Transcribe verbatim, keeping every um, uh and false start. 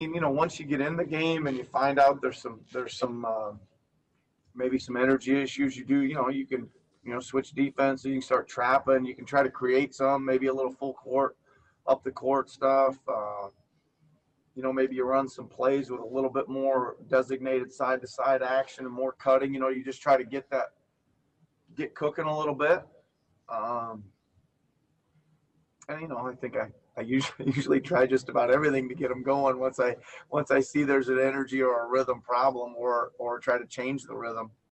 you know, once you get in the game and you find out there's some there's some uh, maybe some energy issues, you do you know you can you know switch defense. You can start trapping. You can try to create some maybe a little full court, up the court stuff. Uh, you know, maybe you run some plays with a little bit more designated side to side action and more cutting. You know, you just try to get that get cooking a little bit. Um, and you know, I think I, I usually usually try just about everything to get them going once I once I see there's an energy or a rhythm problem or or try to change the rhythm.